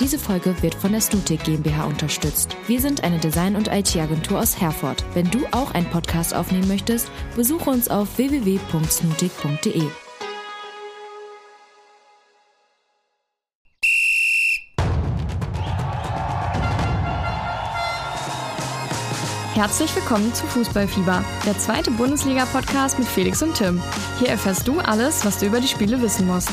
Diese Folge wird von der Snutik GmbH unterstützt. Wir sind eine Design- und IT-Agentur aus Herford. Wenn du auch einen Podcast aufnehmen möchtest, besuche uns auf www.snutik.de. Herzlich willkommen zu Fußballfieber, der zweite Bundesliga-Podcast mit Felix und Tim. Hier erfährst du alles, was du über die Spiele wissen musst.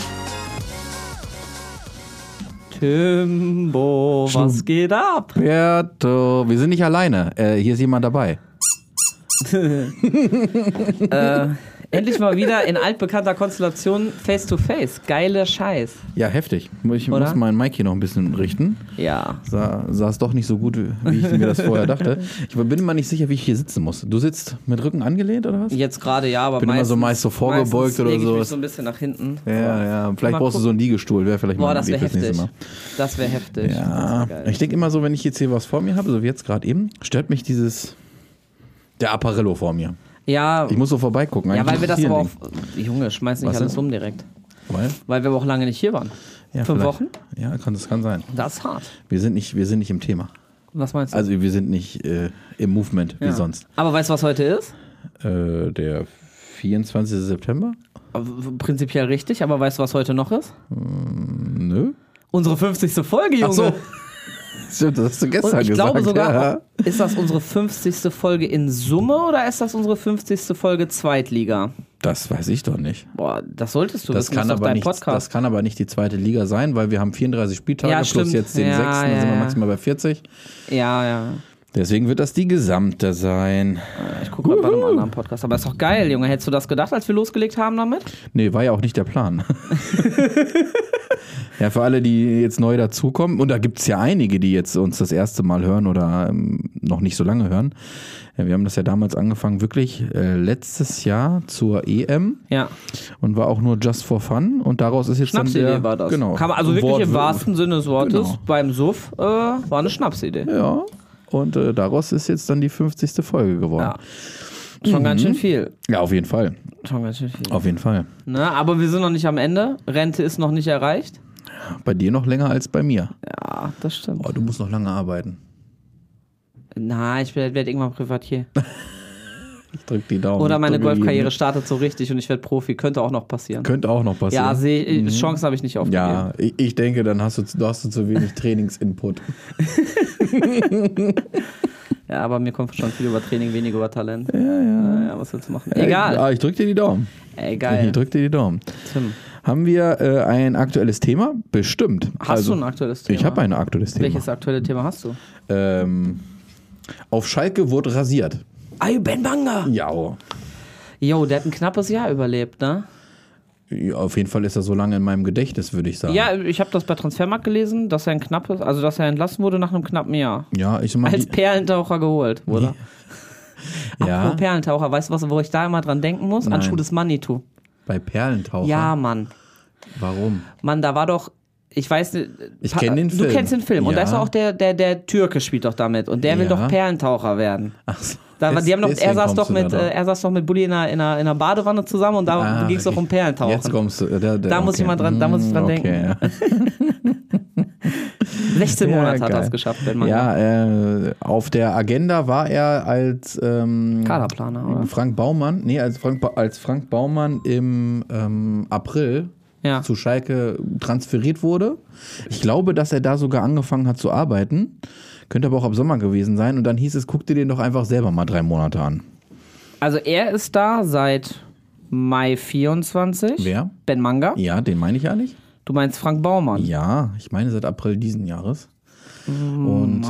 Timbo, was geht ab? Berto, wir sind nicht alleine. Hier ist jemand dabei. Endlich mal wieder in altbekannter Konstellation face-to-face. Geiler Scheiß. Ja, heftig. Ich muss meinen Mic hier noch ein bisschen richten. Ja. Saß doch nicht so gut, wie ich mir das vorher dachte. Ich bin immer nicht sicher, wie ich hier sitzen muss. Du sitzt mit Rücken angelehnt, oder was? Jetzt gerade ja, aber bin meist so vorgebeugt oder so. Ich mich so ein bisschen nach hinten. Ja. Vielleicht brauchst du so einen Liegestuhl. Wäre vielleicht mal das wäre heftig. Das wäre heftig. Ja. Ich denke immer so, wenn ich jetzt hier was vor mir habe, so wie jetzt gerade eben, stört mich der Apparillo vor mir. Ja. Ich muss so vorbeigucken. Ja, weil wir das aber auch... Junge, schmeiß nicht alles um direkt. Weil wir aber auch lange nicht hier waren. Ja, 5 Wochen? Ja, das kann sein. Das ist hart. Wir sind nicht im Thema. Was meinst du? Also wir sind nicht im Movement wie sonst. Aber weißt du, was heute ist? Der 24. September? Prinzipiell richtig, aber weißt du, was heute noch ist? Nö. Unsere 50. Folge, Junge. Ach so. Stimmt, das hast du gestern gesagt. Ich glaube sogar, ja. Ist das unsere 50. Folge in Summe oder ist das unsere 50. Folge Zweitliga? Das weiß ich doch nicht. Boah, das solltest du wissen, das ist doch dein Podcast. Das kann aber nicht die zweite Liga sein, weil wir haben 34 Spieltage plus jetzt den 6. Dann sind wir maximal bei 40. Ja. Deswegen wird das die gesamte sein. Ich gucke gerade bei einem anderen Podcast. Aber ist doch geil, Junge. Hättest du das gedacht, als wir losgelegt haben damit? Nee, war ja auch nicht der Plan. Ja, für alle, die jetzt neu dazukommen, und da gibt es ja einige, die jetzt uns das erste Mal hören oder noch nicht so lange hören. Ja, wir haben das ja damals angefangen, wirklich letztes Jahr zur EM. Ja. Und war auch nur just for fun. Und daraus ist jetzt Schnapsidee war das. Genau. Kann man also wirklich im wahrsten Sinne des Wortes beim Suff war eine Schnapsidee. Ja. Und daraus ist jetzt dann die 50. Folge geworden. Ja. Schon ganz schön viel. Ja, auf jeden Fall. Schon ganz schön viel. Auf jeden Fall. Na, aber wir sind noch nicht am Ende. Rente ist noch nicht erreicht. Bei dir noch länger als bei mir. Ja, das stimmt. Oh, du musst noch lange arbeiten. Na, ich werde irgendwann Privatier. Ich drück die Daumen. Oder meine Golfkarriere startet so richtig und ich werde Profi. Könnte auch noch passieren. Ja, Chancen habe ich nicht aufgegeben. Ja, ich denke, dann hast du zu wenig Trainingsinput. Ja, aber mir kommt schon viel über Training, weniger über Talent. Ja, was willst du machen? Egal. Ja, ich drück dir die Daumen. Geil. Ich drück dir die Daumen. Tim. Haben wir ein aktuelles Thema? Bestimmt. Hast du ein aktuelles Thema? Ich habe ein aktuelles Thema. Welches aktuelle Thema hast du? Auf Schalke wurde rasiert. Ben Manga. Ja. Jo, der hat ein knappes Jahr überlebt, ne? Ja, auf jeden Fall ist er so lange in meinem Gedächtnis, würde ich sagen. Ja, ich habe das bei Transfermarkt gelesen, dass er dass er entlassen wurde nach einem knappen Jahr. Ja, ich meine. Als Perlentaucher geholt wurde. Ja. Apropos Perlentaucher, weißt du, wo ich da immer dran denken muss? Nein. An Schuh des Manitou. Bei Perlentaucher? Ja, Mann. Warum? Mann, da war doch, ich weiß nicht. Ich kenne den Film. Du kennst den Film. Ja. Und da ist auch der Türke spielt doch damit. Und der will doch Perlentaucher werden. Ach so. Er saß doch mit Bulli in einer Badewanne zusammen und da ging es doch um Perlentauchen. Jetzt kommst du. Da muss ich dran denken. Ja. 16 Monate hat er es geschafft, Ben Manga. Ja, auf der Agenda war er als Kaderplaner, oder? Frank Baumann, als Frank Baumann im April zu Schalke transferiert wurde. Ich glaube, dass er da sogar angefangen hat zu arbeiten. Könnte aber auch ab Sommer gewesen sein. Und dann hieß es, guck dir den doch einfach selber mal 3 Monate an. Also er ist da seit Mai 24. Wer? Ben Manga. Ja, den meine ich ja nicht. Du meinst Frank Baumann? Ja, ich meine seit April diesen Jahres. Und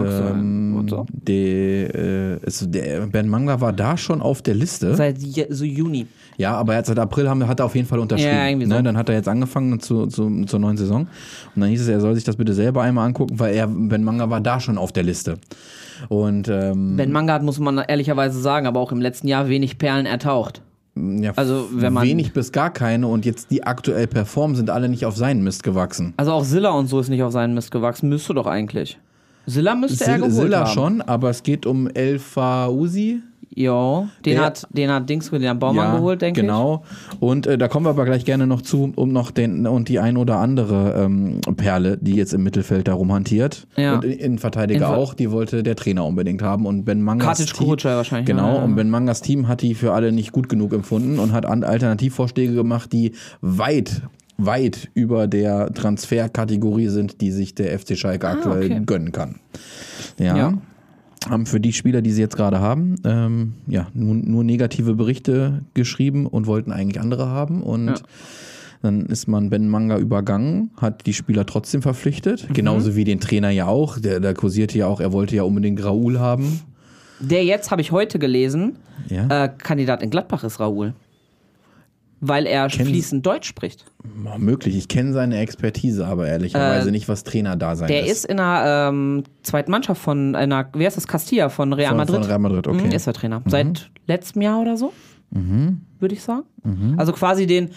Ben Manga war da schon auf der Liste. Seit so Juni. Ja, aber seit April hat er auf jeden Fall unterschrieben. Ja, irgendwie so. Ne? Dann hat er jetzt angefangen zur neuen Saison. Und dann hieß es, er soll sich das bitte selber einmal angucken, weil Ben Manga war da schon auf der Liste. Und Ben Manga hat, muss man ehrlicherweise sagen, aber auch im letzten Jahr wenig Perlen ertaucht. Ja, also wenn man wenig bis gar keine und jetzt die aktuell performen, sind alle nicht auf seinen Mist gewachsen. Also auch Silla und so ist nicht auf seinen Mist gewachsen, müsste doch eigentlich. Silla müsste er geholt Silla haben. schon, aber es geht um El Fauzi. Jo, den hat Baumann geholt, denke ich. Genau. Und da kommen wir aber gleich gerne noch zu, um noch die ein oder andere Perle, die jetzt im Mittelfeld da rumhantiert. Ja. Und Innenverteidiger auch, die wollte der Trainer unbedingt haben. Und Ben Mangas Team, wahrscheinlich. Genau, und Ben Mangas Team hat die für alle nicht gut genug empfunden und hat Alternativvorschläge gemacht, die weit über der Transferkategorie sind, die sich der FC Schalke aktuell gönnen kann. Ja. Haben für die Spieler, die sie jetzt gerade haben, nur negative Berichte geschrieben und wollten eigentlich andere haben. Und dann ist man Ben Manga übergangen, hat die Spieler trotzdem verpflichtet. Genauso wie den Trainer ja auch. Der kursierte ja auch, er wollte ja unbedingt Raoul haben. Der jetzt, habe ich heute gelesen, Kandidat in Gladbach ist Raoul. Weil er fließend Deutsch spricht. Möglich, ich kenne seine Expertise, aber ehrlicherweise nicht, was Trainer da sein Der ist in der zweiten Mannschaft von wie heißt das, Castilla von Real Madrid. Von Real Madrid, okay. Ist der Trainer. Seit letztem Jahr oder so, würde ich sagen. Also quasi den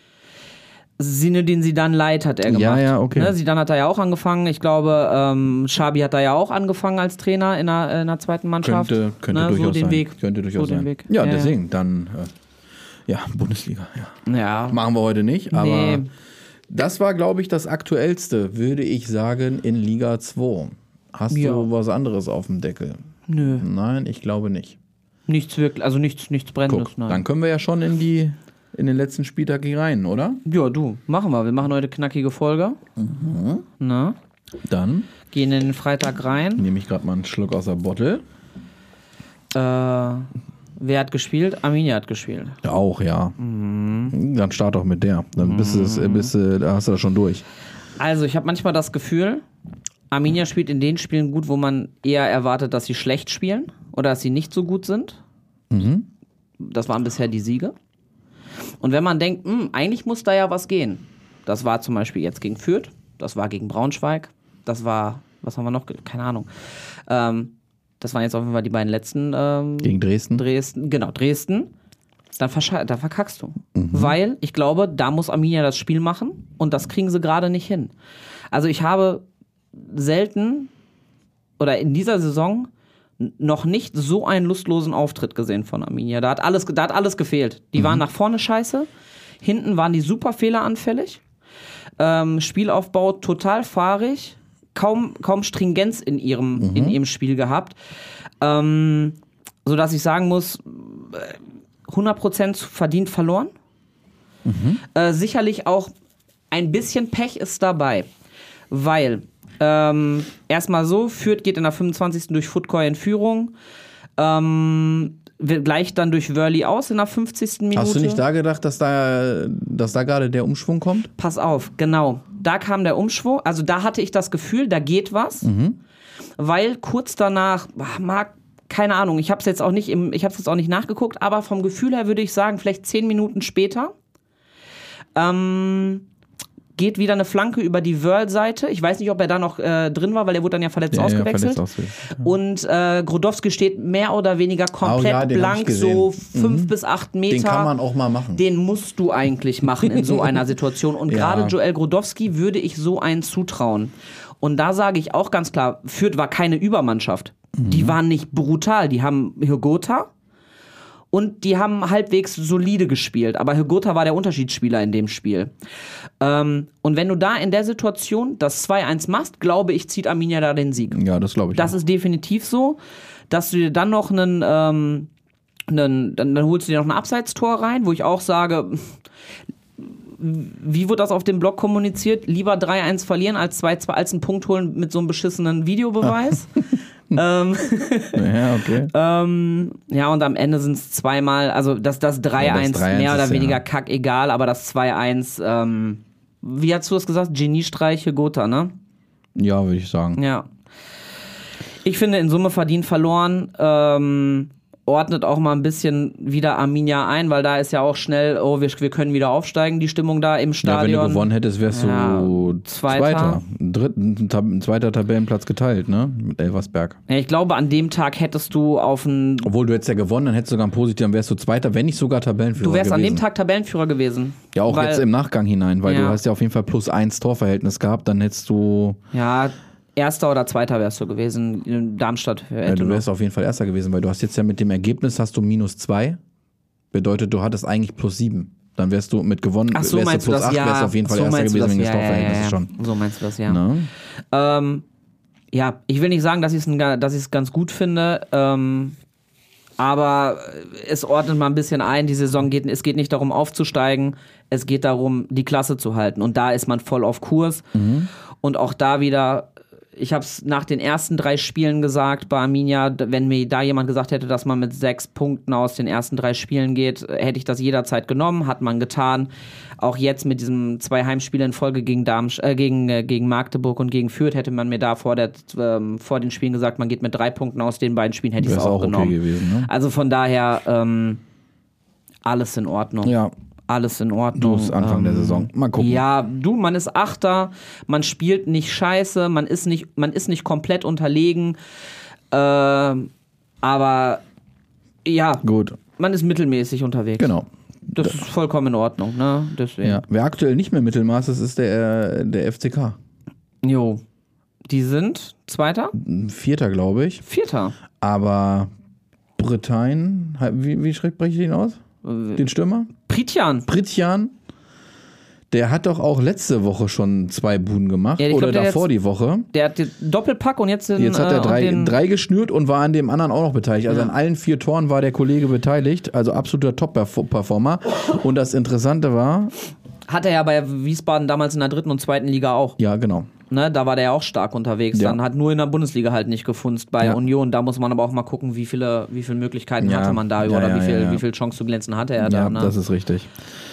Zidane Light hat er gemacht. Ja, okay. Ne? Zidane hat da ja auch angefangen. Ich glaube, Xabi hat da ja auch angefangen als Trainer in der zweiten Mannschaft. Könnte durchaus sein. Könnte durchaus sein. Ja, deswegen, dann... Bundesliga, ja. Machen wir heute nicht, aber das war, glaube ich, das Aktuellste, würde ich sagen, in Liga 2. Hast du was anderes auf dem Deckel? Nö. Nein, ich glaube nicht. Nichts wirklich, also nichts Brennendes. Guck, dann können wir ja schon in den letzten Spieltag rein, oder? Ja, machen wir. Wir machen heute knackige Folge. Na? Dann? Gehen in den Freitag rein. Nehme ich gerade mal einen Schluck aus der Bottle. Wer hat gespielt? Arminia hat gespielt. Auch, ja. Dann start doch mit der. Dann da hast du das schon durch. Also, ich habe manchmal das Gefühl, Arminia spielt in den Spielen gut, wo man eher erwartet, dass sie schlecht spielen oder dass sie nicht so gut sind. Das waren bisher die Siege. Und wenn man denkt, eigentlich muss da ja was gehen. Das war zum Beispiel jetzt gegen Fürth, das war gegen Braunschweig, das war, was haben wir noch? Keine Ahnung. Das waren jetzt auf jeden Fall die beiden letzten. Gegen Dresden? Dresden. Dann verkackst du. Weil ich glaube, da muss Arminia das Spiel machen und das kriegen sie gerade nicht hin. Also ich habe selten oder in dieser Saison noch nicht so einen lustlosen Auftritt gesehen von Arminia. Da hat alles gefehlt. Die waren nach vorne scheiße, hinten waren die super fehleranfällig, Spielaufbau total fahrig, kaum Stringenz in ihrem Spiel gehabt, sodass ich sagen muss, 100% verdient verloren. Sicherlich auch ein bisschen Pech ist dabei, weil erstmal so, Fürth geht in der 25. durch Footcoy in Führung, gleicht dann durch Wörli aus in der 50. Minute. Hast du nicht da gedacht, dass da gerade der Umschwung kommt? Pass auf, genau. Da kam der Umschwung. Also da hatte ich das Gefühl, da geht was. Weil kurz danach, keine Ahnung, ich habe es jetzt auch nicht nachgeguckt, aber vom Gefühl her würde ich sagen, vielleicht 10 Minuten später geht wieder eine Flanke über die Wörl-Seite. Ich weiß nicht, ob er da noch drin war, weil er wurde dann ja verletzt ausgewechselt. Und Grodowski steht mehr oder weniger komplett blank, so 5 bis 8 Meter. Den kann man auch mal machen. Den musst du eigentlich machen in so einer Situation. Und gerade Joel Grodowski würde ich so einen zutrauen. Und da sage ich auch ganz klar, Fürth war keine Übermannschaft. Die waren nicht brutal. Die haben Hygota und die haben halbwegs solide gespielt. Aber Hygota war der Unterschiedsspieler in dem Spiel. Und wenn du da in der Situation das 2-1 machst, glaube ich, zieht Arminia da den Sieg. Ja, das glaube ich. Das ist definitiv so, dass du dir dann noch dann holst du dir noch ein Abseitstor rein, wo ich auch sage, wie wird das auf dem Blog kommuniziert? Lieber 3-1 verlieren als 2-2 als einen Punkt holen mit so einem beschissenen Videobeweis. Ja, okay. Ja, und am Ende sind es zweimal, also das 3-1 mehr oder weniger kackegal, aber das 2-1, wie hast du das gesagt? Geniestreich Hygota, ne? Ja, würde ich sagen. Ja. Ich finde, in Summe verdient verloren, ordnet auch mal ein bisschen wieder Arminia ein, weil da ist ja auch schnell, wir können wieder aufsteigen, die Stimmung da im Stadion. Ja, wenn du gewonnen hättest, wärst du Zweiter. Zweiter Tabellenplatz geteilt, ne? Mit Elversberg. Ja, ich glaube, an dem Tag hättest du Obwohl, du hättest ja gewonnen, dann hättest du sogar einen positiven, dann wärst du Zweiter, wenn nicht sogar Tabellenführer gewesen. Du wärst an dem Tag Tabellenführer gewesen. Ja, auch jetzt im Nachgang hinein, weil du hast ja auf jeden Fall +1 Torverhältnis gehabt, dann hättest du... Ja, Erster oder Zweiter wärst du gewesen in Darmstadt. Du wärst auf jeden Fall Erster gewesen, weil du hast jetzt ja mit dem Ergebnis hast du -2. Bedeutet, du hattest eigentlich +7. Dann wärst du mit gewonnen, ach so, wärst du +8, ja. wärst du auf jeden Fall Erster gewesen wegen des Torverhältnisses schon. So meinst du das, ja. Ja, ich will nicht sagen, dass ich es ganz gut finde, aber es ordnet mal ein bisschen ein, die Saison es geht nicht darum aufzusteigen, es geht darum, die Klasse zu halten. Und da ist man voll auf Kurs. Und auch da wieder, ich habe es nach den ersten 3 Spielen gesagt bei Arminia, wenn mir da jemand gesagt hätte, dass man mit 6 Punkten aus den ersten 3 Spielen geht, hätte ich das jederzeit genommen, hat man getan. Auch jetzt mit diesen 2 Heimspielen in Folge gegen Magdeburg und gegen Fürth hätte man mir da vor den Spielen gesagt, man geht mit 3 Punkten aus den beiden Spielen, hätte ich es auch genommen. Okay gewesen, ne? Also von daher alles in Ordnung. Ja. Alles in Ordnung. Du bist Anfang der Saison. Mal gucken. Ja, man ist Achter, man spielt nicht scheiße, man ist nicht komplett unterlegen, aber ja, gut. Man ist mittelmäßig unterwegs. Genau. Das ist vollkommen in Ordnung, ne? Deswegen. Ja. Wer aktuell nicht mehr Mittelmaß ist, ist der FCK. Jo. Die sind Zweiter? Vierter, glaube ich. Vierter. Aber Bretagne, wie spreche ich den aus? Den Stürmer? Pritjan. Der hat doch auch letzte Woche schon 2 Buden gemacht. Ja, oder davor die Woche. Der hat den Doppelpack und jetzt hat er 3 geschnürt und war an dem anderen auch noch beteiligt. Also an allen 4 Toren war der Kollege beteiligt. Also absoluter Top-Performer. Und das Interessante war... Hat er ja bei Wiesbaden damals in der 3. und 2. Liga auch. Ja, genau. Ne, da war der ja auch stark unterwegs. Ja. Dann hat nur in der Bundesliga halt nicht gefunzt bei Union. Da muss man aber auch mal gucken, wie viele Möglichkeiten hatte man da oder wie viel Chance zu glänzen hatte er da. Ja, ne? Das ist richtig.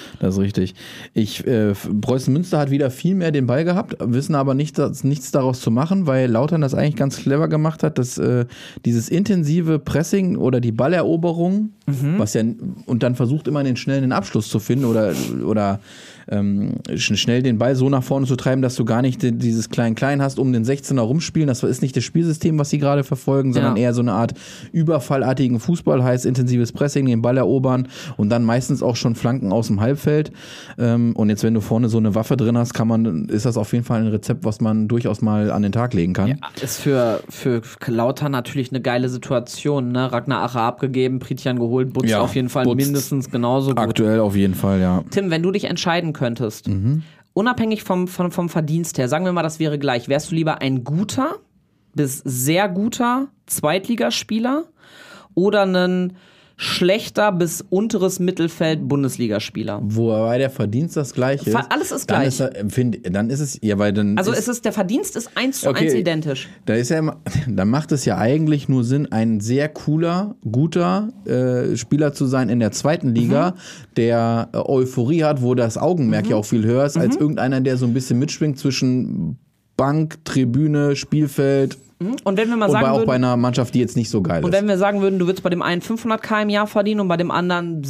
Preußen Münster hat wieder viel mehr den Ball gehabt, wissen aber nichts daraus zu machen, weil Lautern das eigentlich ganz clever gemacht hat, dass dieses intensive Pressing oder die Balleroberung, und dann versucht immer den schnellen Abschluss zu finden oder schnell den Ball so nach vorne zu treiben, dass du gar nicht dieses Klein-Klein hast, um den 16er rumspielen. Das ist nicht das Spielsystem, was sie gerade verfolgen, sondern eher so eine Art überfallartigen Fußball, heißt intensives Pressing, den Ball erobern und dann meistens auch schon Flanken aus dem Halbfeld. Und jetzt, wenn du vorne so eine Waffe drin hast, ist das auf jeden Fall ein Rezept, was man durchaus mal an den Tag legen kann. Ja, ist für Lautern natürlich eine geile Situation, ne? Ragnar Ache abgegeben, Pritjan geholt, Butz auf jeden Fall mindestens genauso gut. Aktuell auf jeden Fall, ja. Tim, wenn du dich entscheiden könntest, unabhängig vom Verdienst her, sagen wir mal, das wäre gleich, wärst du lieber ein guter bis sehr guter Zweitligaspieler oder ein schlechter bis unteres Mittelfeld Bundesligaspieler? Wobei der Verdienst das gleiche ist. Alles ist gleich. Dann ist es, ja, weil dann. Also der Verdienst ist 1:1 identisch. Dann macht es ja eigentlich nur Sinn, ein sehr cooler, guter Spieler zu sein in der 2. Liga, der Euphorie hat, wo das Augenmerk ja auch viel höher ist, als irgendeiner, der so ein bisschen mitschwingt zwischen Bank, Tribüne, Spielfeld. Und wenn wir mal sagen auch bei einer Mannschaft, die jetzt nicht so geil ist. Und wenn wir sagen würden, du würdest bei dem einen 500.000 im Jahr verdienen und bei dem anderen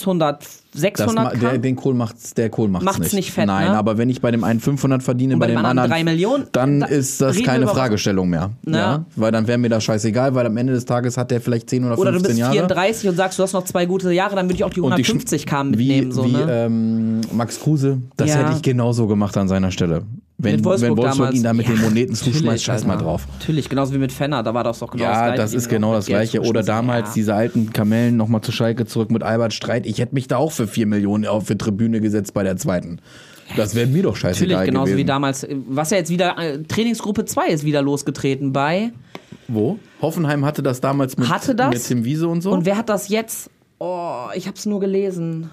600.000? Der Kohl macht's nicht fett, Nein, ne? Aber wenn ich bei dem einen 500 verdiene, und bei dem anderen 3 Millionen, dann ist das keine Fragestellung mehr. Ne? Ja? Weil dann wäre mir das scheißegal, weil am Ende des Tages hat der vielleicht 10 oder 15 Jahre. Oder du bist 34 und sagst, du hast noch 2 gute Jahre, dann würde ich auch die 150.000 mitnehmen. Max Kruse, das hätte ich genauso gemacht an seiner Stelle. Wenn Wolfsburg ihn da mit den Moneten zuschmeißt, scheiß mal drauf. Natürlich, genauso wie mit Fenner, da war das doch genau das Gleiche. Ja, das ist genau das Gleiche. Oder damals diese alten Kamellen nochmal zu Schalke zurück mit Albert Streit. Ich hätte mich da auch für 4 Millionen für Tribüne gesetzt bei der 2. Das wäre mir doch scheißegal gewesen. Natürlich, genauso wie damals. Was ja jetzt wieder, Trainingsgruppe 2 ist wieder losgetreten bei... Wo? Hoffenheim hatte das damals mit Tim Wiese und so. Und wer hat das jetzt? Oh, ich hab's nur gelesen.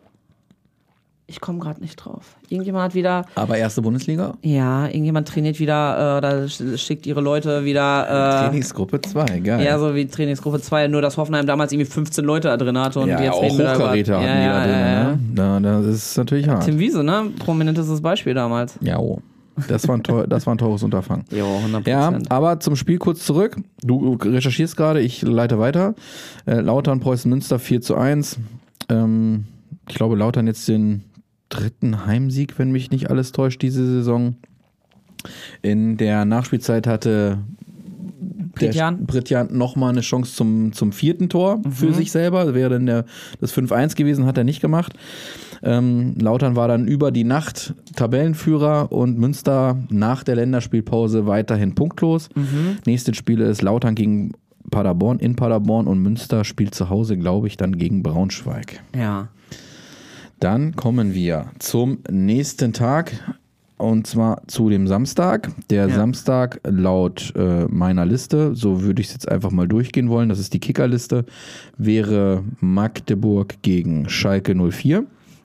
Ich komme gerade nicht drauf. Irgendjemand hat wieder... Aber erste Bundesliga? Ja, irgendjemand trainiert wieder, da schickt ihre Leute wieder... Trainingsgruppe 2, geil. Ja, so wie Trainingsgruppe 2, nur dass Hoffenheim damals irgendwie 15 Leute da drin hatte. Und ja, jetzt auch Hochkaräter hatten die da drin. Ne? Das ist natürlich hart. Tim Wiese, ne? Prominentes Beispiel damals. Ja, das war ein teures Unterfangen. Jo, 100%. Ja, aber zum Spiel kurz zurück. Du recherchierst gerade, ich leite weiter. Lautern, Preußen Münster 4:1. Ich glaube, Lautern jetzt den 3. Heimsieg, wenn mich nicht alles täuscht, diese Saison. In der Nachspielzeit hatte Pritjan nochmal eine Chance zum 4. Tor für sich selber. Das wäre dann das 5-1 gewesen, hat er nicht gemacht. Lautern war dann über die Nacht Tabellenführer und Münster nach der Länderspielpause weiterhin punktlos. Nächste Spiele ist Lautern gegen Paderborn in Paderborn und Münster spielt zu Hause, glaube ich, dann gegen Braunschweig. Ja. Dann kommen wir zum nächsten Tag. Und zwar zu dem Samstag. Der Samstag laut meiner Liste, so würde ich es jetzt einfach mal durchgehen wollen, das ist die Kickerliste, wäre Magdeburg gegen Schalke 04.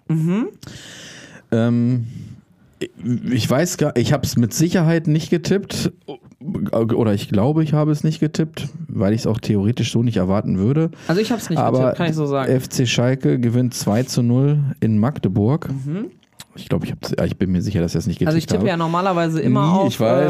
Ich weiß gar, ich habe es mit Sicherheit nicht getippt. Oder ich glaube, ich habe es nicht getippt, weil ich es auch theoretisch so nicht erwarten würde. Also ich habe es nicht getippt, kann ich so sagen. FC Schalke gewinnt 2-0 in Magdeburg. Ich glaube, ich bin mir sicher, dass ich das nicht getippt habe. Also ich tippe ja normalerweise immer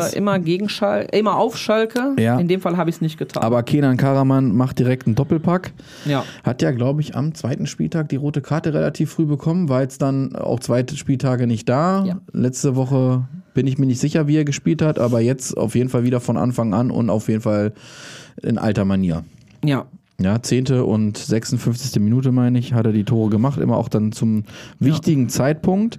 immer auf Schalke. Ja. In dem Fall habe ich es nicht getan. Aber Kenan Karaman macht direkt einen Doppelpack. Ja. Hat ja, glaube ich, am 2. Spieltag die rote Karte relativ früh bekommen. War jetzt dann auch 2 Spieltage nicht da. Ja. Letzte Woche bin ich mir nicht sicher, wie er gespielt hat. Aber jetzt auf jeden Fall wieder von Anfang an und auf jeden Fall in alter Manier. Ja. Ja, 10. und 56. Minute, meine ich, hat er die Tore gemacht, immer auch dann zum wichtigen Zeitpunkt,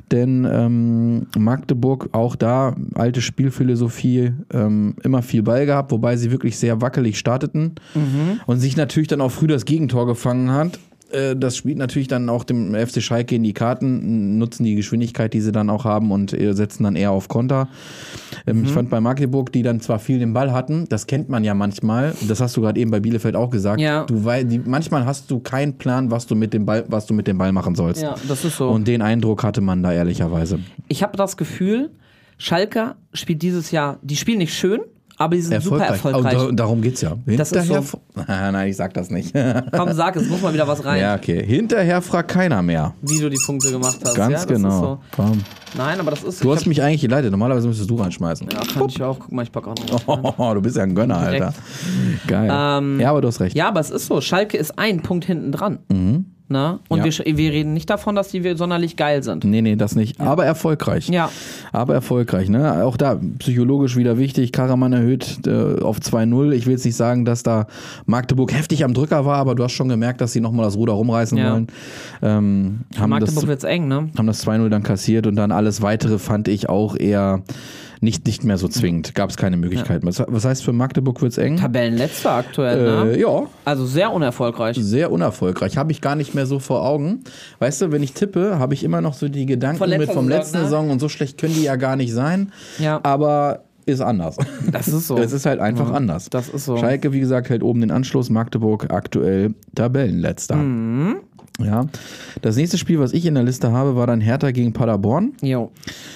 denn Magdeburg, auch da, alte Spielphilosophie, immer viel Ball gehabt, wobei sie wirklich sehr wackelig starteten und sich natürlich dann auch früh das Gegentor gefangen hat. Das spielt natürlich dann auch dem FC Schalke in die Karten, nutzen die Geschwindigkeit, die sie dann auch haben und setzen dann eher auf Konter. Ich fand bei Magdeburg, die dann zwar viel den Ball hatten, das kennt man ja manchmal, das hast du gerade eben bei Bielefeld auch gesagt, manchmal hast du keinen Plan, was du mit dem Ball machen sollst. Ja, das ist so. Und den Eindruck hatte man da ehrlicherweise. Ich habe das Gefühl, Schalke spielt dieses Jahr, die spielen nicht schön, aber die sind super erfolgreich. Oh, darum geht's ja. Hinterher so. Nein, ich sag das nicht. Komm, sag, es muss mal wieder was rein. Ja, okay. Hinterher fragt keiner mehr. Wie du die Punkte gemacht hast. Ganz genau. Ist so. Nein, aber das ist... Du hast mich eigentlich geleitet. Normalerweise müsstest du reinschmeißen. Ja, kann ich auch. Guck mal, ich pack auch noch. Du bist ja ein Gönner, Alter. Geil. Ja, aber du hast recht. Ja, aber es ist so. Schalke ist ein Punkt hinten dran. Na? Und wir reden nicht davon, dass die sonderlich geil sind. Nee, das nicht. Ja. Aber erfolgreich. Ja. Aber erfolgreich, ne? Auch da psychologisch wieder wichtig. Karaman erhöht auf 2-0. Ich will jetzt nicht sagen, dass da Magdeburg heftig am Drücker war, aber du hast schon gemerkt, dass sie nochmal das Ruder rumreißen wollen. Magdeburg wird's eng, ne? Haben das 2-0 dann kassiert und dann alles Weitere fand ich auch eher nicht mehr so zwingend. Gab es keine Möglichkeiten. Ja. Was heißt, für Magdeburg wird's eng? Tabellenletzter aktuell, ne? Ja. Also sehr unerfolgreich. Sehr unerfolgreich. Habe ich gar nicht mehr so vor Augen. Weißt du, wenn ich tippe, habe ich immer noch so die Gedanken vom letzten Saison und so schlecht können die ja gar nicht sein. Ja. Aber ist anders. Das ist so. Es ist halt einfach anders. Das ist so. Schalke, wie gesagt, hält oben den Anschluss. Magdeburg aktuell Tabellenletzter. Ja. Das nächste Spiel, was ich in der Liste habe, war dann Hertha gegen Paderborn. Jo.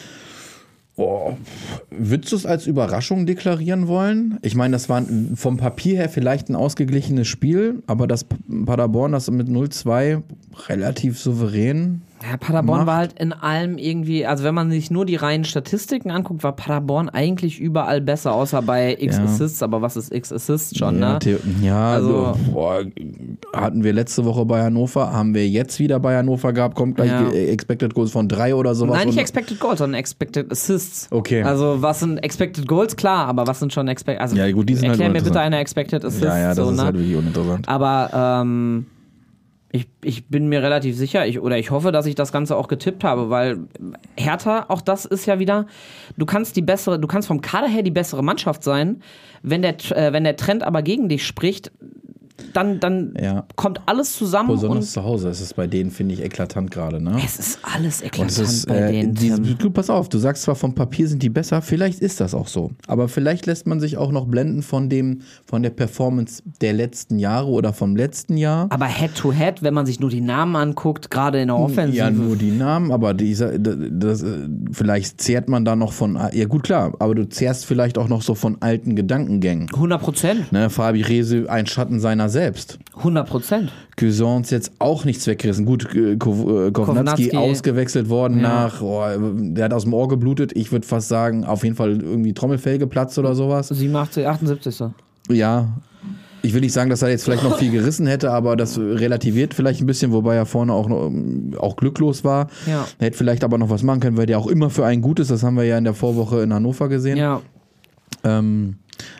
Würdest du es als Überraschung deklarieren wollen? Ich meine, das war vom Papier her vielleicht ein ausgeglichenes Spiel, aber das Paderborn, das mit 0-2 relativ souverän. Ja, Paderborn war halt in allem irgendwie, also wenn man sich nur die reinen Statistiken anguckt, war Paderborn eigentlich überall besser, außer bei X-Assists, aber was ist X-Assists schon, ne? Also hatten wir letzte Woche bei Hannover, haben wir jetzt wieder bei Hannover gehabt, kommt gleich Expected Goals von 3 oder sowas. Nein, nicht Expected Goals, sondern Expected Assists. Okay. Also was sind Expected Goals, klar, aber was sind schon Expected, also ja, gut, die sind erklär halt mir bitte eine Expected Assist. Ja, das ist halt wirklich uninteressant. Aber ich bin mir relativ sicher, ich hoffe, dass ich das Ganze auch getippt habe, weil Hertha, auch das ist ja wieder, du kannst vom Kader her die bessere Mannschaft sein, wenn der Trend aber gegen dich spricht, dann kommt alles zusammen. Besonders zu Hause ist es bei denen, finde ich, eklatant gerade, ne? Es ist alles eklatant bei denen. Du, pass auf, du sagst zwar, vom Papier sind die besser, vielleicht ist das auch so. Aber vielleicht lässt man sich auch noch blenden von der Performance der letzten Jahre oder vom letzten Jahr. Aber Head-to-Head, wenn man sich nur die Namen anguckt, gerade in der Offensive. Ja, nur die Namen, aber vielleicht zehrt man da noch von, ja gut, klar, aber du zehrst vielleicht auch noch so von alten Gedankengängen. 100%. Ne, Fabi Rehse, ein Schatten seiner selbst. 100%. Cousins jetzt auch nichts weggerissen. Gut, Kovnatski ausgewechselt worden der hat aus dem Ohr geblutet. Ich würde fast sagen, auf jeden Fall irgendwie Trommelfell geplatzt oder sowas. 87, 78. Ja. Ich will nicht sagen, dass er jetzt vielleicht noch viel gerissen hätte, aber das relativiert vielleicht ein bisschen, wobei er vorne auch glücklos war. Ja. Er hätte vielleicht aber noch was machen können, weil der auch immer für einen gut ist. Das haben wir ja in der Vorwoche in Hannover gesehen. Ja.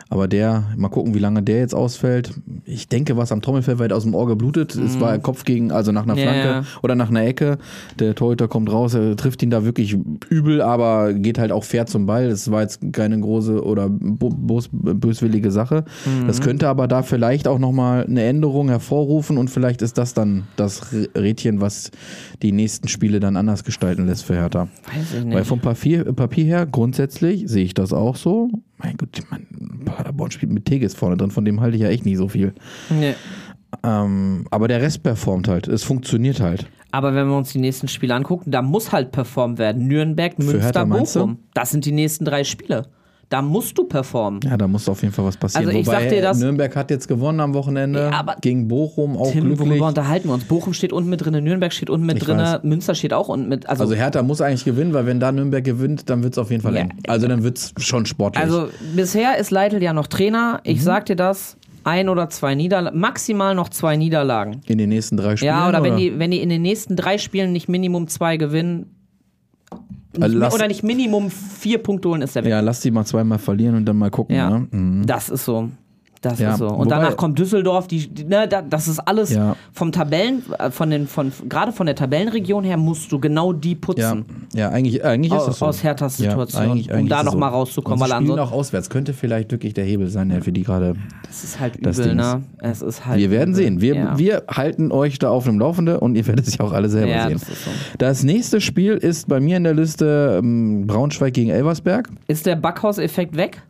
Aber mal gucken, wie lange der jetzt ausfällt. Ich denke, was am Trommelfell weit aus dem Ohr geblutet. Es war Kopf also nach einer Flanke oder nach einer Ecke. Der Torhüter kommt raus, er trifft ihn da wirklich übel, aber geht halt auch fair zum Ball. Das war jetzt keine große oder böswillige Sache. Das könnte aber da vielleicht auch nochmal eine Änderung hervorrufen und vielleicht ist das dann das Rädchen, was die nächsten Spiele dann anders gestalten lässt für Hertha. Weiß ich nicht. Weil vom Papier her, grundsätzlich sehe ich das auch so. Mein Gott, Paderborn spielt mit Tigges vorne drin, von dem halte ich ja echt nicht so viel. Nee. Aber der Rest performt halt, es funktioniert halt. Aber wenn wir uns die nächsten Spiele angucken, da muss halt performt werden. Nürnberg, Münster, Bochum. Das sind die nächsten 3 Spiele. Da musst du performen. Ja, da muss auf jeden Fall was passieren. Also ich Wobei, sag dir das, Nürnberg hat jetzt gewonnen am Wochenende gegen Bochum, auch glücklich. Worüber unterhalten wir uns? Bochum steht unten mit drin, Nürnberg steht unten mit drin, Münster steht auch unten mit. Also Hertha muss eigentlich gewinnen, weil wenn da Nürnberg gewinnt, dann wird es auf jeden Fall eng. Also dann wird es schon sportlich. Also bisher ist Leitl ja noch Trainer. Ich sag dir das, 1 oder 2 Niederlagen, maximal noch 2 Niederlagen. In den nächsten 3 Spielen? Ja, oder? Wenn die in den nächsten 3 Spielen nicht Minimum 2 gewinnen, oder nicht Minimum 4 Punkte holen, ist der weg. Ja, lass die mal 2-mal verlieren und dann mal gucken. Ja, ne? Das ist so. Das ist so. Und danach kommt Düsseldorf, das ist alles vom gerade von der Tabellenregion her musst du genau die putzen. Ja, eigentlich ist das so. Aus Herthas Situation, um da nochmal rauszukommen. Und sie spielen auch auswärts, könnte vielleicht wirklich der Hebel sein, der für die gerade. Das ist halt übel, ne? Es ist halt wir werden sehen. Wir halten euch da auf dem Laufenden und ihr werdet es ja auch alle selber sehen. Das ist so. Das nächste Spiel ist bei mir in der Liste Braunschweig gegen Elversberg. Ist der Backhaus-Effekt weg?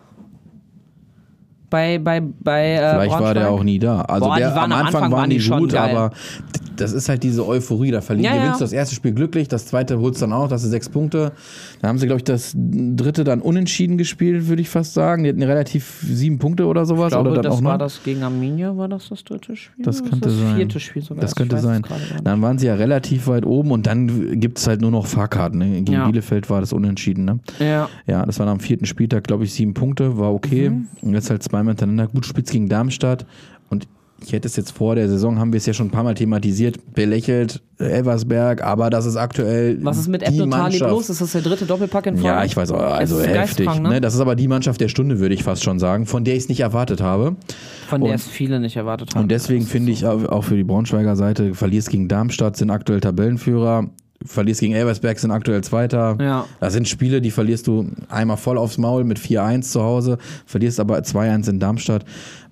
Bei vielleicht war der auch nie da. Also am Anfang waren die gut, aber das ist halt diese Euphorie. Da gewinnst du das erste Spiel glücklich, das zweite holst du dann auch, das sind 6 Punkte. Da haben sie, glaube ich, das dritte dann unentschieden gespielt, würde ich fast sagen. Die hatten relativ 7 Punkte oder sowas. Ich glaube, oder das war das gegen Arminia, war das dritte Spiel? Das könnte sein. Das 4. Spiel sogar. Das könnte sein. Dann waren sie ja relativ weit oben und dann gibt es halt nur noch Fahrkarten. Ne? Gegen Bielefeld war das unentschieden. Ne? Ja, das war am 4. Spieltag, glaube ich, 7 Punkte, war okay. Und jetzt halt 2 hintereinander. Gut, spielst gegen Darmstadt und ich hätte es jetzt vor der Saison, haben wir es ja schon ein paar Mal thematisiert, belächelt, Elversberg, aber das ist aktuell was ist mit Ebno Talib los? Ist das der 3. Doppelpack in Folge? Ja, ich weiß auch, also heftig. Ne? Das ist aber die Mannschaft der Stunde, würde ich fast schon sagen, von der ich es nicht erwartet habe. Von der es viele nicht erwartet haben. Und deswegen finde ich auch für die Braunschweiger Seite, verlierst gegen Darmstadt, sind aktuell Tabellenführer, verlierst gegen Elversberg, sind aktuell Zweiter. Ja. Das sind Spiele, die verlierst du einmal voll aufs Maul mit 4-1 zu Hause, verlierst aber 2-1 in Darmstadt.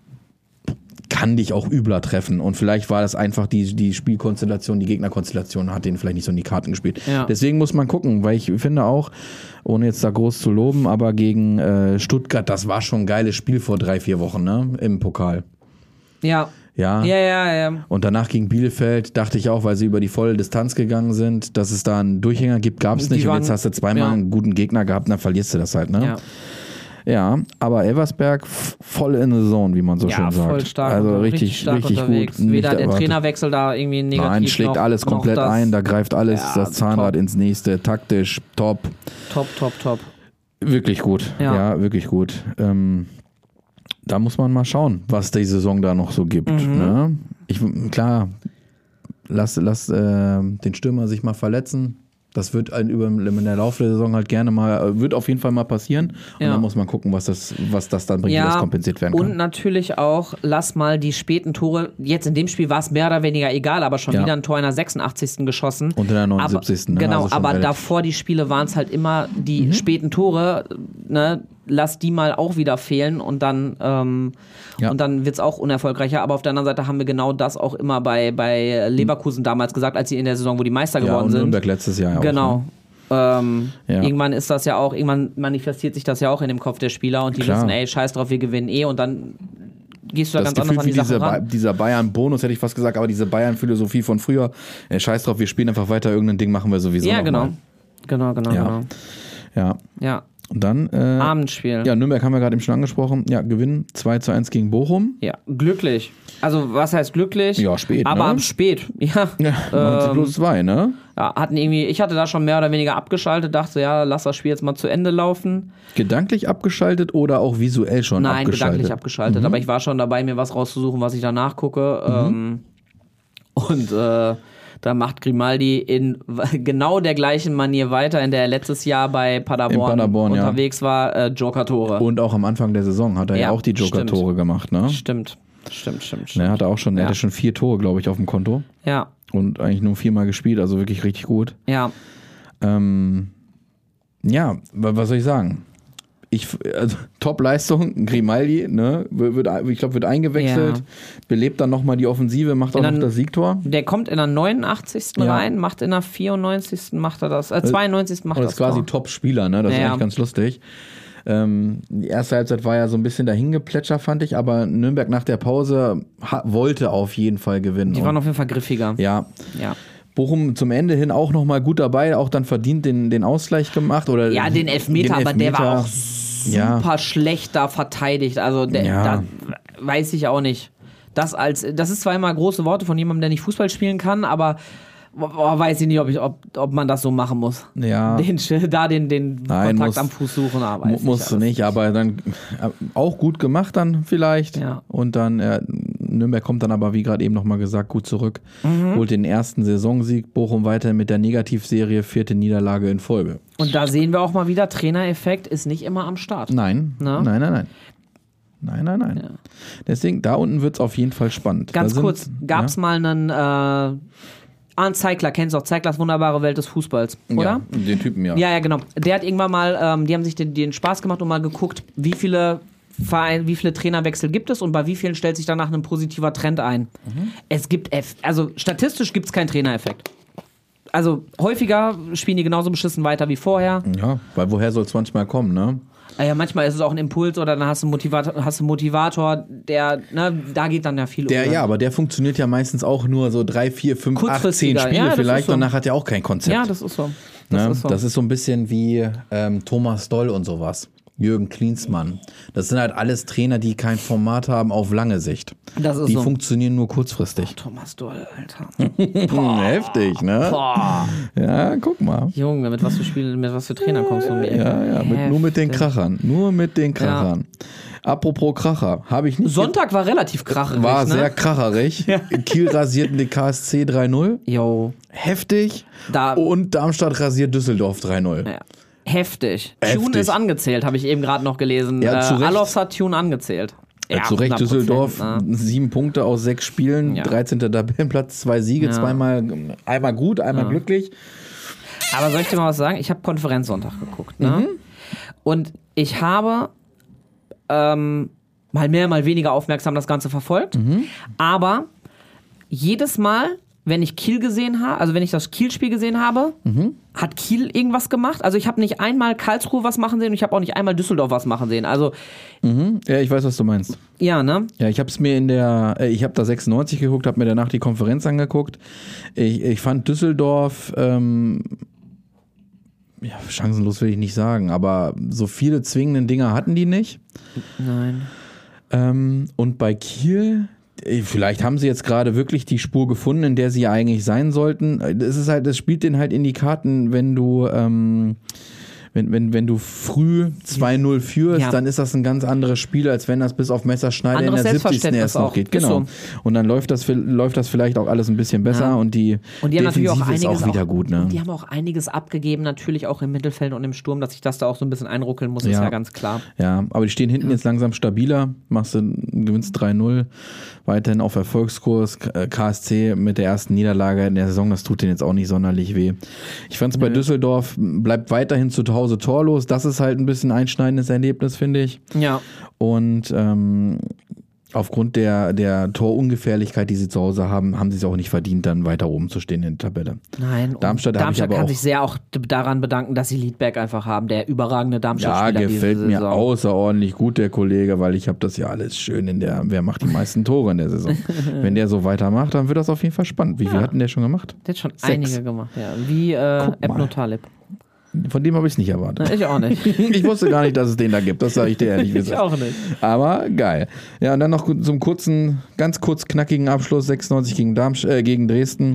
Kann dich auch übler treffen. Und vielleicht war das einfach die Spielkonstellation, die Gegnerkonstellation hat denen vielleicht nicht so in die Karten gespielt. Ja. Deswegen muss man gucken, weil ich finde auch, ohne jetzt da groß zu loben, aber gegen Stuttgart, das war schon ein geiles Spiel vor 3-4 Wochen, ne? Im Pokal. Ja. Ja. Und danach gegen Bielefeld dachte ich auch, weil sie über die volle Distanz gegangen sind, dass es da einen Durchhänger gibt, gab es nicht. Und jetzt hast du 2-mal einen guten Gegner gehabt, dann verlierst du das halt, ne? Ja, aber Elversberg voll in the zone, wie man so schön sagt. Voll stark. Also richtig gut. Weder der Trainerwechsel da irgendwie negativ. Nein, schlägt alles komplett ein, da greift alles das Zahnrad ins nächste, taktisch, top. Top. Wirklich gut, ja wirklich gut. Da muss man mal schauen, was die Saison da noch so gibt. Ne? Klar, lass den Stürmer sich mal verletzen. Das wird im Laufe der Saison halt wird auf jeden Fall mal passieren. Und dann muss man gucken, was das dann bringt, wie das kompensiert werden kann. Und natürlich auch, lass mal die späten Tore, jetzt in dem Spiel war es mehr oder weniger egal, aber schon wieder ein Tor in der 86. geschossen. Und in der 79. Aber, genau, also aber davor die Spiele waren es halt immer die späten Tore, ne? Lass die mal auch wieder fehlen und dann wird es auch unerfolgreicher. Aber auf der anderen Seite haben wir genau das auch immer bei Leverkusen damals gesagt, als sie in der Saison, wo die Meister geworden sind. Nürnberg letztes Jahr genau. Auch. Ne? Irgendwann ist das ja auch, irgendwann manifestiert sich das ja auch in dem Kopf der Spieler und die wissen, scheiß drauf, wir gewinnen und dann gehst du da ganz anders an die Sache ran. Dieser Bayern-Bonus, hätte ich fast gesagt, aber diese Bayern-Philosophie von früher, scheiß drauf, wir spielen einfach weiter, irgendein Ding machen wir sowieso noch genau. Mal. Ja. Und dann Abendspiel. Ja, Nürnberg haben wir gerade eben schon angesprochen. Ja, Gewinn 2-1 gegen Bochum. Ja, glücklich. Also, was heißt glücklich? Ja, spät, aber spät, ja. 90+2, ne? Ja, ich hatte da schon mehr oder weniger abgeschaltet, dachte, lass das Spiel jetzt mal zu Ende laufen. Gedanklich abgeschaltet oder auch visuell schon abgeschaltet? Nein, gedanklich abgeschaltet, aber ich war schon dabei, mir was rauszusuchen, was ich danach gucke. Und Da macht Grimaldi in genau der gleichen Manier weiter, in der er letztes Jahr bei Paderborn unterwegs war, Joker-Tore. Und auch am Anfang der Saison hat er ja auch die Joker-Tore gemacht, ne? Stimmt. Er hatte auch schon, er hatte schon 4 Tore, glaube ich, auf dem Konto. Ja. Und eigentlich nur 4-mal gespielt, also wirklich richtig gut. Ja. Ja, was soll ich sagen? Also, Top-Leistung, Grimaldi, ne? Ich glaube, wird eingewechselt, belebt dann nochmal die Offensive, macht auch noch das Siegtor. Der kommt in der 89. rein, macht in der 94. macht er das, 92. macht er das. Das ist quasi Top-Spieler, ne? Das ist eigentlich ganz lustig. Die erste Halbzeit war ja so ein bisschen dahingeplätscher, fand ich, aber Nürnberg nach der Pause wollte auf jeden Fall gewinnen. Die waren auf jeden Fall griffiger. Ja. Bochum zum Ende hin auch nochmal gut dabei, auch dann verdient den Ausgleich gemacht. Oder den Elfmeter, aber der war auch super schlecht da verteidigt. Also da weiß ich auch nicht. Das ist zwar immer große Worte von jemandem, der nicht Fußball spielen kann, aber weiß ich nicht, ob man das so machen muss. Ja. Den Kontakt am Fuß suchen. Musst du nicht, aber dann auch gut gemacht dann vielleicht. Ja. Und dann Nürnberg kommt dann aber, wie gerade eben nochmal gesagt, gut zurück. Holt den ersten Saisonsieg. Bochum weiter mit der Negativserie, 4. Niederlage in Folge. Und da sehen wir auch mal wieder, Trainereffekt ist nicht immer am Start. Nein. Ja. Deswegen, da unten wird es auf jeden Fall spannend. Ganz kurz, gab es mal einen Arndt Zeigler, kennst du auch, Zeiglers wunderbare Welt des Fußballs, oder? Ja, den Typen, ja. Ja, genau. Der hat irgendwann mal, die haben sich den Spaß gemacht und mal geguckt, wie viele Trainerwechsel gibt es und bei wie vielen stellt sich danach ein positiver Trend ein. Es gibt, also statistisch gibt es keinen Trainereffekt. Also häufiger spielen die genauso beschissen weiter wie vorher. Ja, weil woher soll es manchmal kommen, ne? Ja, manchmal ist es auch ein Impuls oder dann hast du einen Motivator, der, ne, da geht dann ja viel um. Ja, aber der funktioniert ja meistens auch nur so 3, 4, 5, 8, 10 Spiele vielleicht. So. Danach hat er auch kein Konzept. Ja, das ist so. Das ist so ein bisschen wie Thomas Doll und sowas. Jürgen Klinsmann. Das sind halt alles Trainer, die kein Format haben auf lange Sicht. Die funktionieren nur kurzfristig. Thomas Doll, Alter. Heftig, ne? Boah. Ja, guck mal. Junge, mit was für Trainer kommst du um die Ecke? Ja, nur mit den Krachern. Ja. Apropos Kracher, habe ich nicht... Sonntag war relativ kracherig, War sehr kracherig. Ja. Kiel rasierten die KSC 3-0. Jo. Heftig. Und Darmstadt rasiert Düsseldorf 3-0. Ja. Heftig. Tune ist angezählt, habe ich eben gerade noch gelesen. Ja, Alofs hat Tune angezählt. Ja, zu Recht, Düsseldorf, 7 Punkte aus 6 Spielen, 13. Tabellenplatz, 2 Siege, einmal gut, einmal glücklich. Aber soll ich dir mal was sagen? Ich habe Konferenzsonntag geguckt, ne? Und ich habe mal mehr, mal weniger aufmerksam das Ganze verfolgt. Aber jedes Mal, wenn ich Kiel gesehen habe, also wenn ich das Kiel-Spiel gesehen habe, hat Kiel irgendwas gemacht. Also ich habe nicht einmal Karlsruhe was machen sehen und ich habe auch nicht einmal Düsseldorf was machen sehen. Also ja, ich weiß, was du meinst. Ja, ne? Ja, ich habe es mir ich habe da 96 geguckt, habe mir danach die Konferenz angeguckt. Ich fand Düsseldorf, chancenlos will ich nicht sagen, aber so viele zwingende Dinger hatten die nicht. Nein. Und bei Kiel... Vielleicht haben sie jetzt gerade wirklich die Spur gefunden, in der sie eigentlich sein sollten. Das spielt denen halt in die Karten, wenn du wenn du früh 2-0 führst, dann ist das ein ganz anderes Spiel, als wenn das bis auf Messerschneider in der 70. erst noch geht. Genau. Und dann läuft das vielleicht auch alles ein bisschen besser und die haben natürlich auch Defensive ist auch wieder gut. Ne? Und die haben auch einiges abgegeben, natürlich auch im Mittelfeld und im Sturm, dass sich das da auch so ein bisschen einruckeln muss, ist ja ganz klar. Ja, aber die stehen hinten jetzt langsam stabiler, gewinnst 3-0, weiterhin auf Erfolgskurs, KSC mit der ersten Niederlage in der Saison, das tut denen jetzt auch nicht sonderlich weh. Ich fand es bei Düsseldorf, bleibt weiterhin zu Hause torlos, das ist halt ein bisschen ein einschneidendes Erlebnis, finde ich. Ja. Und aufgrund der Torungefährlichkeit, die sie zu Hause haben, haben sie es auch nicht verdient, dann weiter oben zu stehen in der Tabelle. Nein, Darmstadt kann sich sehr auch daran bedanken, dass sie Liedberg einfach haben, der überragende Darmstadt-Spieler. Ja, gefällt mir außerordentlich gut, der Kollege, weil ich habe das ja alles schön wer macht die meisten Tore in der Saison. Wenn der so weitermacht, dann wird das auf jeden Fall spannend. Wie viel hat denn der schon gemacht? Der hat schon 6. Einige gemacht, ja. Wie Ebno Talib. Von dem habe ich es nicht erwartet. Ich auch nicht. Ich wusste gar nicht, dass es den da gibt. Das sage ich dir ehrlich gesagt. Ich auch nicht. Aber geil. Ja, und dann noch zum ganz kurz knackigen Abschluss. 96 gegen Dresden.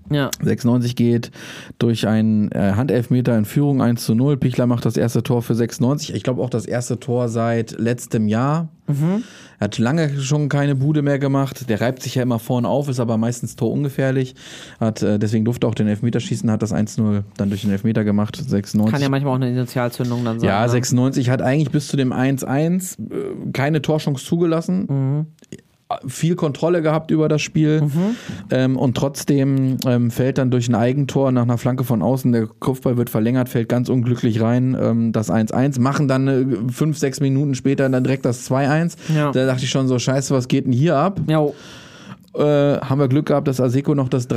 Ja. 96 geht durch einen Handelfmeter in Führung 1:0. Pichler macht das erste Tor für 96. Ich glaube auch das erste Tor seit letztem Jahr. Er hat lange schon keine Bude mehr gemacht. Der reibt sich ja immer vorne auf, ist aber meistens torungefährlich. Deswegen durfte auch den Elfmeter schießen, hat das 1:0 dann durch den Elfmeter gemacht. 96. Kann ja manchmal auch eine Initialzündung dann sein. Ja, 96 hat eigentlich bis zu dem 1:1 keine Torchance zugelassen. Viel Kontrolle gehabt über das Spiel und trotzdem fällt dann durch ein Eigentor nach einer Flanke von außen, der Kopfball wird verlängert, fällt ganz unglücklich rein, das 1:1, machen dann 5-6 Minuten später dann direkt das 2:1. Ja. Da dachte ich schon so, scheiße, was geht denn hier ab? Ja. Haben wir Glück gehabt, dass Aseko noch das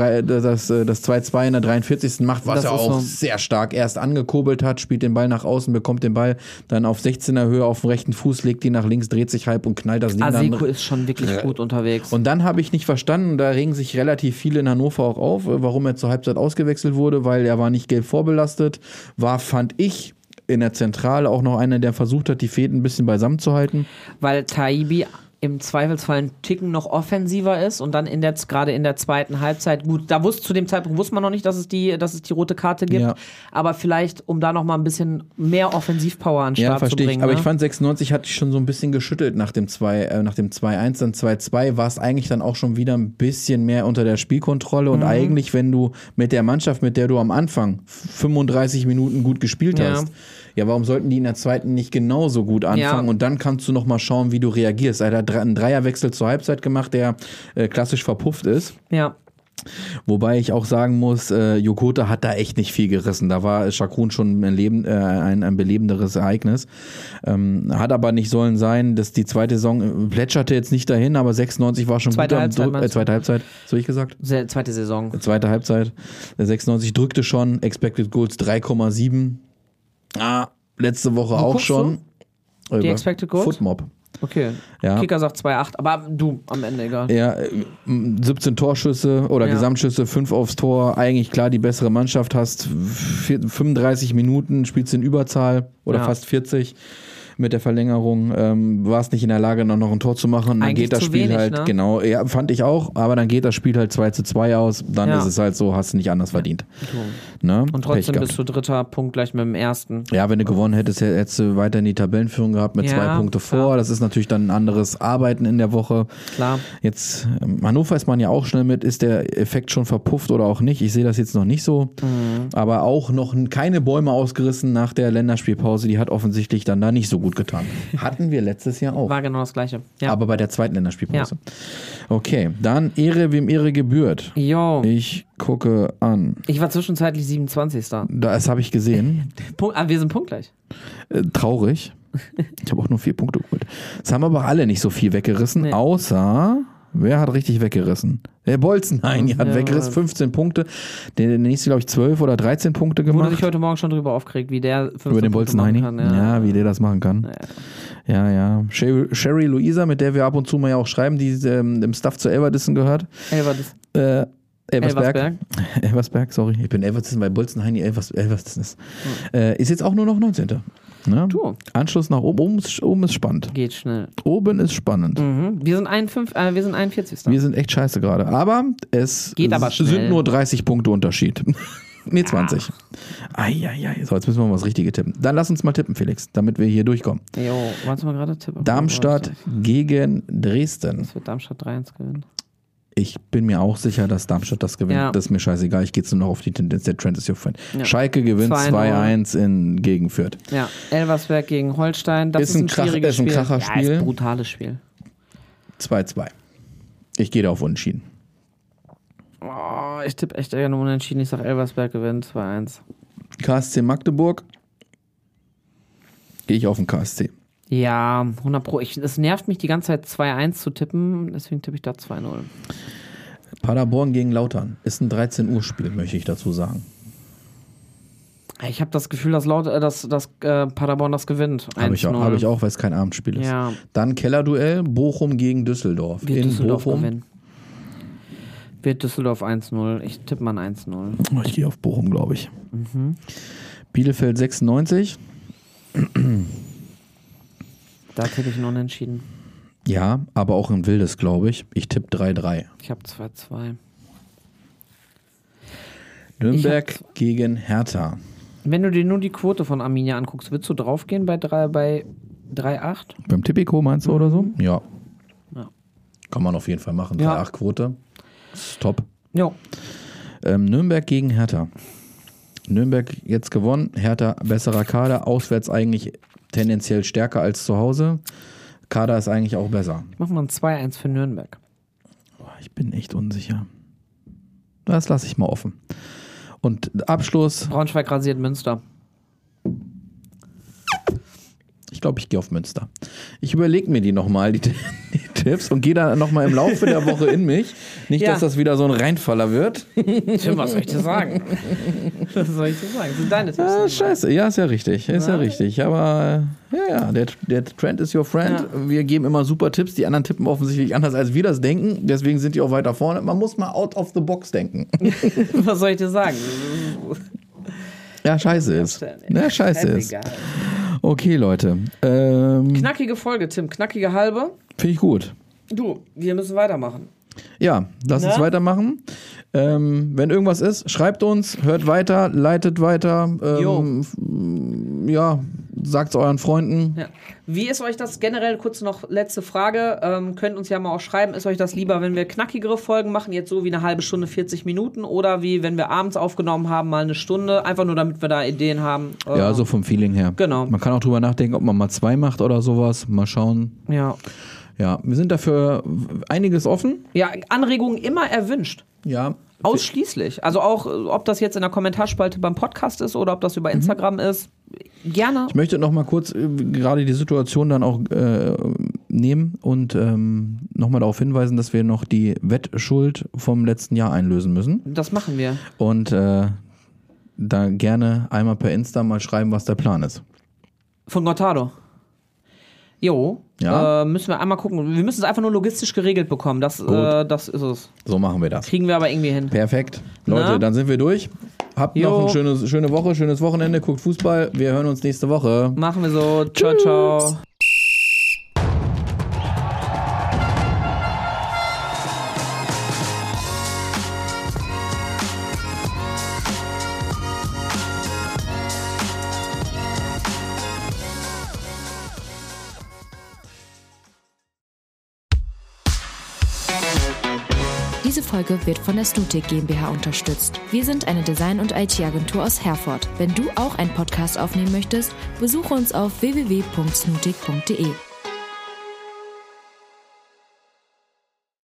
2:2 in der 43. macht, was er auch sehr stark erst angekurbelt hat, spielt den Ball nach außen, bekommt den Ball dann auf 16er Höhe auf dem rechten Fuß, legt ihn nach links, dreht sich halb und knallt das Ding dann. Aseko ist schon wirklich gut unterwegs. Und dann habe ich nicht verstanden, da regen sich relativ viele in Hannover auch auf, warum er zur Halbzeit ausgewechselt wurde, weil er war nicht gelb vorbelastet, fand ich, in der Zentrale auch noch einer, der versucht hat, die Fäden ein bisschen beisammen zu halten. Weil Taibi im Zweifelsfall ein Ticken noch offensiver ist und dann gerade in der zweiten Halbzeit, gut, zu dem Zeitpunkt wusste man noch nicht, dass es die rote Karte gibt, aber vielleicht, um da noch mal ein bisschen mehr Offensivpower an den Start zu bringen. Aber ich fand 96 hat sich schon so ein bisschen geschüttelt nach dem 2:1, dann 2:2 war es eigentlich dann auch schon wieder ein bisschen mehr unter der Spielkontrolle und eigentlich, wenn du mit der Mannschaft, mit der du am Anfang 35 Minuten gut gespielt hast, warum sollten die in der zweiten nicht genauso gut anfangen? Und dann kannst du noch mal schauen, wie du reagierst. Er hat einen Dreierwechsel zur Halbzeit gemacht, der klassisch verpufft ist. Ja. Wobei ich auch sagen muss, Yokota hat da echt nicht viel gerissen. Da war Şakrun schon ein belebenderes Ereignis. Hat aber nicht sollen sein, dass die zweite Saison plätscherte jetzt nicht dahin, aber 96 war schon zweite gut. Zweite Halbzeit, so ich gesagt? Zweite Saison. Zweite Halbzeit. 96 drückte schon, Expected Goals 3,7. Letzte Woche auch schon. Die Expected Goals? Footmob. Okay. Ja. Kicker sagt 2,8, aber du, am Ende egal. Ja, 17 Torschüsse oder Gesamtschüsse, 5 aufs Tor. Eigentlich klar die bessere Mannschaft, hast 35 Minuten, spielst in Überzahl oder fast 40 mit der Verlängerung. Warst nicht in der Lage, noch ein Tor zu machen. Dann geht das Spiel wenig, halt, genau, fand ich auch, aber dann geht das Spiel halt 2:2 aus. Dann ist es halt so, hast du nicht anders verdient. Ne? Und trotzdem bist du dritter Punkt gleich mit dem ersten. Ja, wenn du gewonnen hättest, hättest du weiterhin die Tabellenführung gehabt mit 2 Punkte vor. Das ist natürlich dann ein anderes Arbeiten in der Woche. Klar. Jetzt, Hannover ist man ja auch schnell mit, ist der Effekt schon verpufft oder auch nicht? Ich sehe das jetzt noch nicht so. Aber auch noch keine Bäume ausgerissen nach der Länderspielpause. Die hat offensichtlich dann da nicht so gut getan. Hatten wir letztes Jahr auch. War genau das Gleiche. Ja. Aber bei der zweiten Länderspielpause. Ja. Okay, dann Ehre, wem Ehre gebührt. Jo. Ich gucke an. Ich war zwischenzeitlich 27. Das habe ich gesehen. Wir sind punktgleich. Traurig. Ich habe auch nur 4 Punkte geholt. Es haben aber alle nicht so viel weggerissen, außer... Wer hat richtig weggerissen? Der Bolzenhain hat weggerissen, 15 Punkte. Der nächste, glaube ich, 12 oder 13 Punkte gemacht. Wurde sich heute Morgen schon drüber aufgeregt, wie der 15 über den Bolzenhain kann. Ja, wie der das machen kann. Ja. Sherry Luisa, mit der wir ab und zu mal ja auch schreiben, die im Staff zu Elverdissen gehört. Elversberg, sorry. Ich bin Elverdissen, weil Bolzenhain Elverdissen ist. Ist jetzt auch nur noch 19. Ne? Anschluss nach oben. Oben ist spannend. Geht schnell. Oben ist spannend. Wir sind 41. Wir sind echt scheiße gerade. Aber es sind nur 30 Punkte Unterschied. Nee, 20. Eieiei. So, jetzt müssen wir mal das Richtige tippen. Dann lass uns mal tippen, Felix, damit wir hier durchkommen. Jo, warte mal gerade tippen. Darmstadt gegen Dresden. Das wird Darmstadt 3-1 gewinnen. Ich bin mir auch sicher, dass Darmstadt das gewinnt. Ja. Das ist mir scheißegal. Ich gehe jetzt nur noch auf die Tendenz. Der Trend ist your friend. Ja. Schalke gewinnt 2-1 gegen Fürth. Ja, Elversberg gegen Holstein. Das ist ein schwieriges Spiel. Ist ein Kracherspiel. Ja, ist ein brutales Spiel. 2-2. Ich gehe da auf Unentschieden. Oh, ich tippe echt gerne Unentschieden. Ich sage, Elversberg gewinnt 2-1. KSC Magdeburg. Gehe ich auf den KSC. Ja, 100%. Es nervt mich die ganze Zeit 2-1 zu tippen, deswegen tippe ich da 2-0. Paderborn gegen Lautern. Ist ein 13 Uhr Spiel, möchte ich dazu sagen. Ich habe das Gefühl, dass Paderborn das gewinnt. Habe ich auch, weil es kein Abendspiel ist. Ja. Dann Kellerduell, Bochum gegen Düsseldorf. Wird Düsseldorf gewinnen. Wird Düsseldorf 1-0. Ich tippe mal ein 1-0. Ich gehe auf Bochum, glaube ich. Bielefeld 96. Da tippe ich einen Unentschieden. Ja, aber auch ein wildes, glaube ich. Ich tippe 3-3. Ich habe 2-2. Nürnberg gegen Hertha. Wenn du dir nur die Quote von Arminia anguckst, würdest du draufgehen bei 3,8? Beim Tipico meinst du oder so? Ja. Kann man auf jeden Fall machen. 3,8 Quote. Ist top. Jo. Nürnberg gegen Hertha. Nürnberg jetzt gewonnen. Hertha besserer Kader. Auswärts eigentlich tendenziell stärker als zu Hause. Kader ist eigentlich auch besser. Ich mach mal ein 2-1 für Nürnberg. Ich bin echt unsicher. Das lasse ich mal offen. Und Abschluss. Braunschweig rasiert Münster. Ich glaube, ich gehe auf Münster. Ich überlege mir die nochmal, die Tipps, und gehe da nochmal im Laufe der Woche in mich. Nicht, dass das wieder so ein Reinfaller wird. Tim, was soll ich dir sagen? Was soll ich dir sagen? Das sind deine Tipps. Scheiße, ja, ist ja richtig. Ist ja richtig. Aber der Trend is your friend. Ja. Wir geben immer super Tipps. Die anderen tippen offensichtlich anders, als wir das denken. Deswegen sind die auch weiter vorne. Man muss mal out of the box denken. Was soll ich dir sagen? Ja, scheiße ist. Ja, scheiße ist. Okay, Leute. Knackige Folge, Tim. Knackige halbe. Finde ich gut. Du, wir müssen weitermachen. Ja, lass uns weitermachen. Wenn irgendwas ist, schreibt uns, hört weiter, leitet weiter. Sagt es euren Freunden. Ja. Wie ist euch das generell, kurz noch letzte Frage, könnt uns ja mal auch schreiben, ist euch das lieber, wenn wir knackigere Folgen machen, jetzt so wie eine halbe Stunde, 40 Minuten, oder wie wenn wir abends aufgenommen haben, mal eine Stunde, einfach nur damit wir da Ideen haben. Ja, so vom Feeling her. Genau. Man kann auch drüber nachdenken, ob man mal 2 macht oder sowas, mal schauen. Ja. Ja, wir sind dafür einiges offen. Ja, Anregungen immer erwünscht. Ja. Ausschließlich. Also auch, ob das jetzt in der Kommentarspalte beim Podcast ist oder ob das über Instagram ist. Gerne. Ich möchte noch mal kurz gerade die Situation dann auch nehmen und noch mal darauf hinweisen, dass wir noch die Wettschuld vom letzten Jahr einlösen müssen. Das machen wir. Und da gerne einmal per Insta mal schreiben, was der Plan ist. Von Gotthardo. Jo, ja? Müssen wir einmal gucken. Wir müssen es einfach nur logistisch geregelt bekommen. Das ist es. So machen wir das. Kriegen wir aber irgendwie hin. Perfekt. Leute, dann sind wir durch. Habt noch eine schöne Woche, schönes Wochenende. Guckt Fußball. Wir hören uns nächste Woche. Machen wir so. Ciao, ciao. Diese Folge wird von der Stutic GmbH unterstützt. Wir sind eine Design- und IT-Agentur aus Herford. Wenn du auch einen Podcast aufnehmen möchtest, besuche uns auf www.snutic.de.